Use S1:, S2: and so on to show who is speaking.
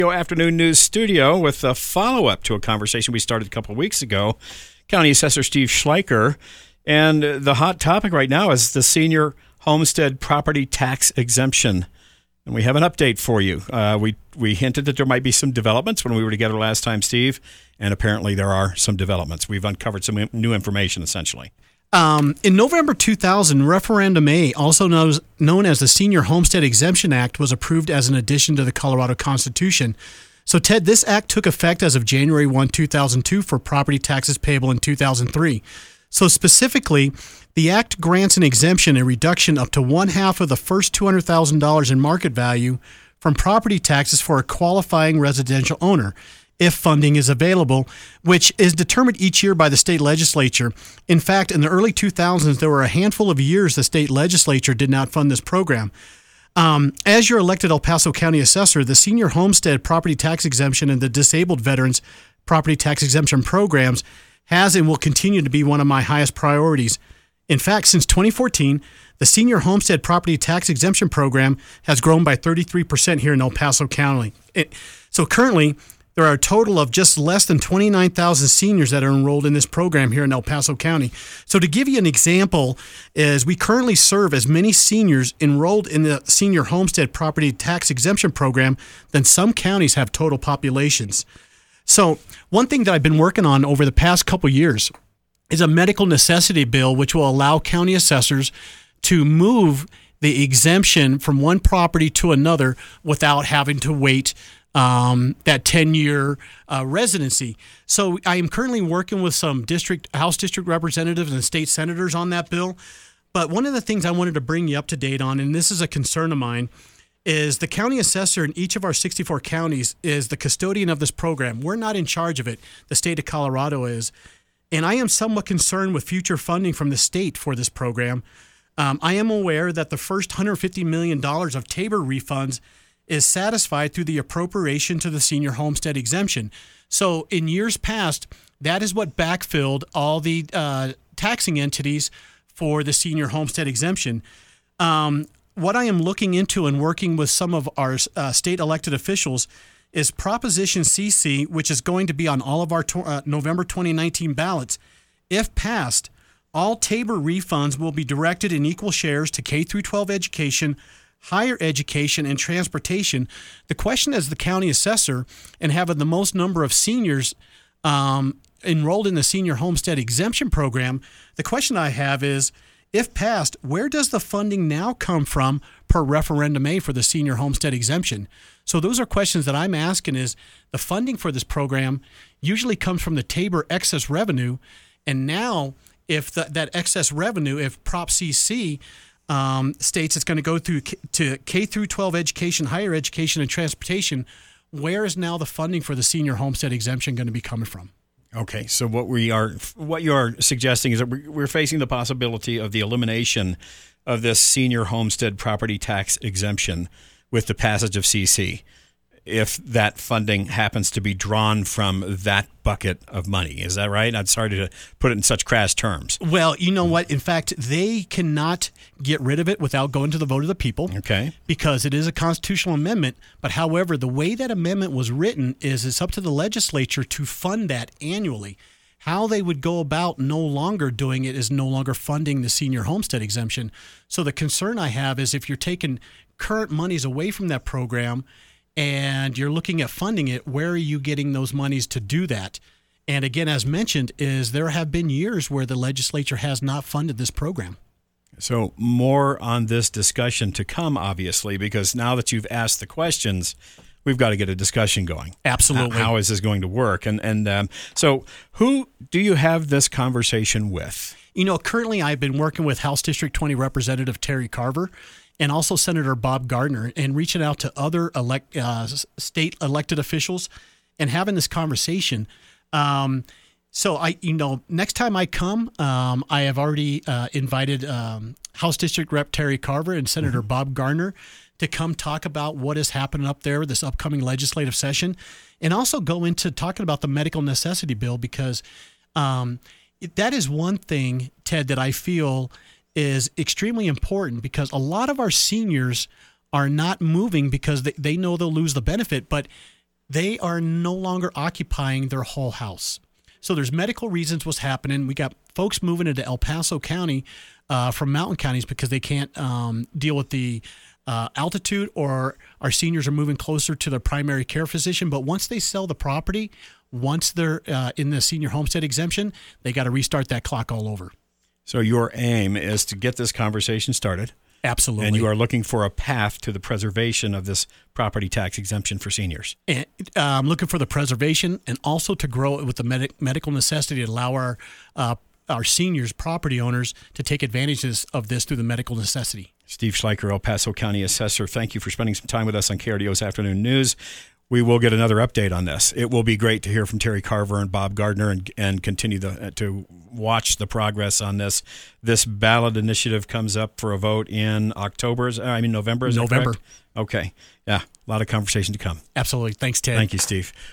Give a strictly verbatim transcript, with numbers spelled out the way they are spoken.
S1: Afternoon News Studio with a follow-up to a conversation we started a couple of weeks ago. County Assessor Steve Schleicher, and the hot topic right now is the senior homestead property tax exemption. And we have an update for you. Uh, we we hinted that there might be some developments when we were together last time, Steve, and apparently there are some developments. We've uncovered some new information, essentially.
S2: Um, in November two thousand, Referendum A, also known, known as the Senior Homestead Exemption Act, was approved as an addition to the Colorado Constitution. So, Ted, this act took effect as of January first, two thousand two for property taxes payable in two thousand three. So, specifically, the act grants an exemption, a reduction up to one half of the first two hundred thousand dollars in market value from property taxes for a qualifying residential owner, if funding is available, which is determined each year by the state legislature. In fact, in the early two thousands, there were a handful of years the state legislature did not fund this program. Um, as your elected El Paso County assessor, the Senior Homestead Property Tax Exemption and the Disabled Veterans Property Tax Exemption programs has and will continue to be one of my highest priorities. In fact, since twenty fourteen, the Senior Homestead Property Tax Exemption program has grown by thirty-three percent here in El Paso County. It, so currently, there are a total of just less than twenty-nine thousand seniors that are enrolled in this program here in El Paso County. So to give you an example, is we currently serve as many seniors enrolled in the Senior Homestead Property Tax Exemption program than some counties have total populations. So one thing that I've been working on over the past couple years is a medical necessity bill which will allow county assessors to move the exemption from one property to another without having to wait Um, that ten-year uh, residency. So I am currently working with some district House district representatives and state senators on that bill. But one of the things I wanted to bring you up to date on, and this is a concern of mine, is the county assessor in each of our sixty-four counties is the custodian of this program. We're not in charge of it. The state of Colorado is. And I am somewhat concerned with future funding from the state for this program. Um, I am aware that the first one hundred fifty million dollars of Tabor refunds is satisfied through the appropriation to the Senior Homestead Exemption. So in years past, that is what backfilled all the uh, taxing entities for the Senior Homestead Exemption. Um, what I am looking into and working with some of our uh, state elected officials is Proposition C C, which is going to be on all of our to- uh, November twenty nineteen ballots. If passed, all Tabor refunds will be directed in equal shares to K through twelve education, higher education, and transportation. The question as the county assessor and having the most number of seniors um, enrolled in the Senior Homestead Exemption program, the question I have is, if passed, where does the funding now come from per Referendum A for the Senior Homestead Exemption? So those are questions that I'm asking. Is the funding for this program usually comes from the Tabor excess revenue, and now if the, that excess revenue, if Prop C C Um, states it's going to go through K, to K through twelve education, higher education, and transportation, where is now the funding for the Senior Homestead Exemption going to be coming from?
S1: Okay, so what we are, what you are suggesting is that we're facing the possibility of the elimination of this Senior Homestead Property Tax Exemption with the passage of C C, if that funding happens to be drawn from that bucket of money. Is that right? I'm sorry to put it in such crass terms.
S2: Well, you know what? In fact, they cannot get rid of it without going to the vote of the people.
S1: Okay.
S2: Because it is a constitutional amendment. But however, the way that amendment was written is it's up to the legislature to fund that annually. How they would go about no longer doing it is no longer funding the Senior Homestead Exemption. So the concern I have is if you're taking current monies away from that program and you're looking at funding it, where are you getting those monies to do that? And again, as mentioned, is there have been years where the legislature has not funded this program.
S1: So more on this discussion to come, obviously, because now that you've asked the questions, we've got to get a discussion going.
S2: Absolutely.
S1: How, how is this going to work? And and um, so who do you have this conversation with?
S2: You know, currently I've been working with House District twenty Representative Terry Carver and also Senator Bob Gardner, and reaching out to other elect, uh, state elected officials and having this conversation. Um, so I, you know, next time I come, um, I have already uh, invited um, House District Rep Terry Carver and Senator mm-hmm. Bob Gardner to come talk about what is happening up there this upcoming legislative session, and also go into talking about the medical necessity bill, because um, it, that is one thing, Ted, that I feel is extremely important, because a lot of our seniors are not moving because they, they know they'll lose the benefit. But they are no longer occupying their whole house. So there's medical reasons what's happening. We got folks moving into El Paso County uh, from mountain counties because they can't um, deal with the uh, altitude, or our seniors are moving closer to their primary care physician. But once they sell the property, once they're uh, in the senior homestead exemption, they got to restart that clock all over.
S1: So your aim is to get this conversation started.
S2: Absolutely.
S1: And you are looking for a path to the preservation of this property tax exemption for seniors.
S2: And, uh, I'm looking for the preservation and also to grow it with the med- medical necessity to allow our uh, our seniors, property owners, to take advantages of this through the medical necessity.
S1: Steve Schleicher, El Paso County Assessor, thank you for spending some time with us on K R D O's Afternoon News. We will get another update on this. It will be great to hear from Terry Carver and Bob Gardner and, and continue the, to watch the progress on this. This ballot initiative comes up for a vote in October. I mean, November. Is
S2: November.
S1: Okay. Yeah. A lot of conversation to come.
S2: Absolutely. Thanks, Ted.
S1: Thank you, Steve.